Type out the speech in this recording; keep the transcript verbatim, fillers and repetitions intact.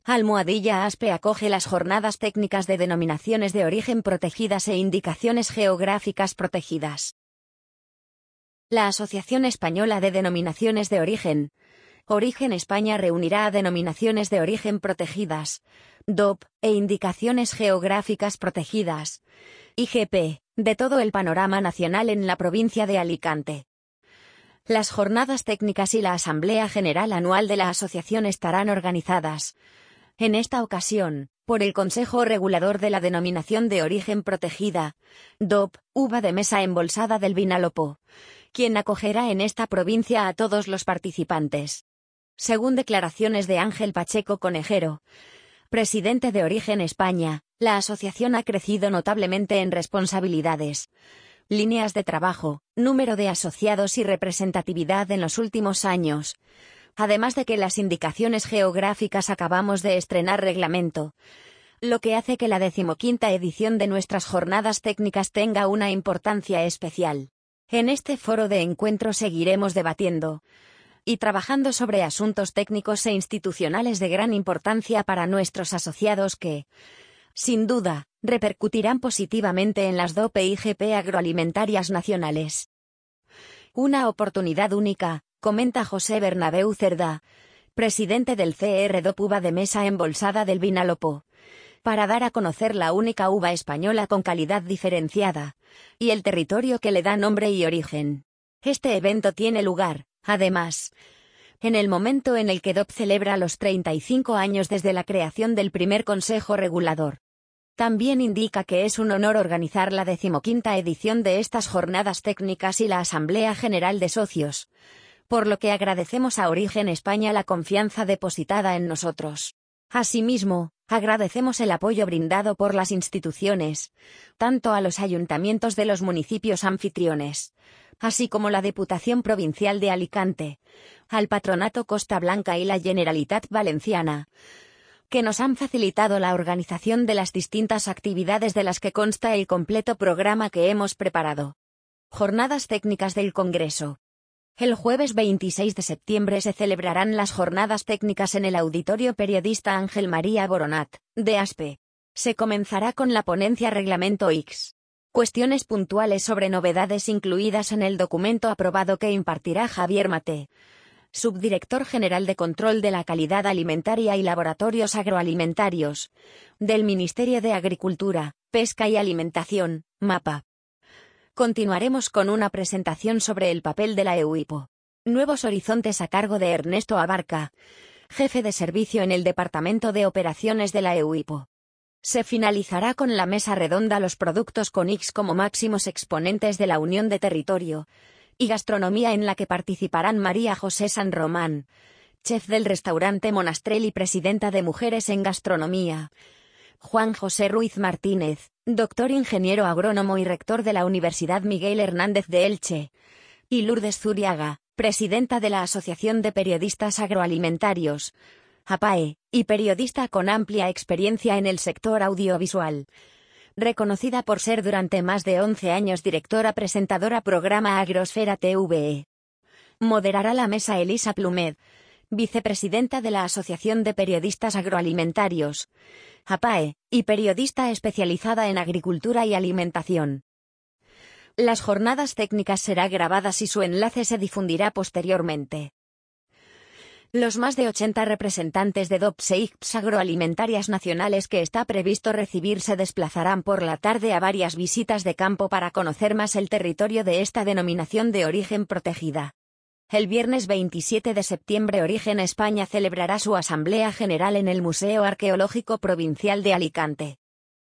Almohadilla ASPE acoge las jornadas técnicas de denominaciones de origen protegidas e indicaciones geográficas protegidas. La Asociación Española de Denominaciones de Origen, Origen España, reunirá a denominaciones de origen protegidas, D O P, e indicaciones geográficas protegidas, I G P, de todo el panorama nacional en la provincia de Alicante. Las jornadas técnicas y la Asamblea General Anual de la Asociación estarán organizadas, en esta ocasión, por el Consejo Regulador de la Denominación de Origen Protegida, D O P, uva de mesa embolsada del Vinalopó, quien acogerá en esta provincia a todos los participantes. Según declaraciones de Ángel Pacheco Conejero, presidente de Origen España, la asociación ha crecido notablemente en responsabilidades, líneas de trabajo, número de asociados y representatividad en los últimos años. Además de que las indicaciones geográficas acabamos de estrenar reglamento, lo que hace que la decimoquinta edición de nuestras jornadas técnicas tenga una importancia especial. En este foro de encuentro seguiremos debatiendo y trabajando sobre asuntos técnicos e institucionales de gran importancia para nuestros asociados que, sin duda, repercutirán positivamente en las D O P e I G P agroalimentarias nacionales. Una oportunidad única, comenta José Bernabéu Cerda, presidente del C R D O P Uva de Mesa Embolsada del Vinalopó, para dar a conocer la única uva española con calidad diferenciada, y el territorio que le da nombre y origen. Este evento tiene lugar, además, en el momento en el que D O P celebra los treinta y cinco años desde la creación del primer Consejo Regulador. También indica que es un honor organizar la decimoquinta edición de estas jornadas técnicas y la Asamblea General de Socios, por lo que agradecemos a Origen España la confianza depositada en nosotros. Asimismo, agradecemos el apoyo brindado por las instituciones, tanto a los ayuntamientos de los municipios anfitriones, así como la Diputación Provincial de Alicante, al Patronato Costa Blanca y la Generalitat Valenciana, que nos han facilitado la organización de las distintas actividades de las que consta el completo programa que hemos preparado. Jornadas técnicas del Congreso. El jueves veintiséis de septiembre se celebrarán las jornadas técnicas en el Auditorio Periodista Ángel María Boronat, de ASPE. Se comenzará con la ponencia Reglamento X. Cuestiones puntuales sobre novedades incluidas en el documento aprobado que impartirá Javier Maté, subdirector general de Control de la Calidad Alimentaria y Laboratorios Agroalimentarios, del Ministerio de Agricultura, Pesca y Alimentación, MAPA. Continuaremos con una presentación sobre el papel de la EUIPO. Nuevos horizontes a cargo de Ernesto Abarca, jefe de servicio en el Departamento de Operaciones de la EUIPO. Se finalizará con la mesa redonda Los productos con X como máximos exponentes de la Unión de Territorio y Gastronomía, en la que participarán María José San Román, chef del restaurante Monastrell y presidenta de Mujeres en Gastronomía, Juan José Ruiz Martínez, doctor ingeniero agrónomo y rector de la Universidad Miguel Hernández de Elche, y Lourdes Zuriaga, presidenta de la Asociación de Periodistas Agroalimentarios, APAE, y periodista con amplia experiencia en el sector audiovisual, reconocida por ser durante más de once años directora presentadora programa Agrosfera T V E. Moderará la mesa Elisa Plumed, vicepresidenta de la Asociación de Periodistas Agroalimentarios, APAE, y periodista especializada en agricultura y alimentación. Las jornadas técnicas serán grabadas y su enlace se difundirá posteriormente. Los más de ochenta representantes de D O P S e I G Ps agroalimentarias nacionales que está previsto recibir se desplazarán por la tarde a varias visitas de campo para conocer más el territorio de esta denominación de origen protegida. El viernes veintisiete de septiembre Origen España celebrará su Asamblea General en el Museo Arqueológico Provincial de Alicante.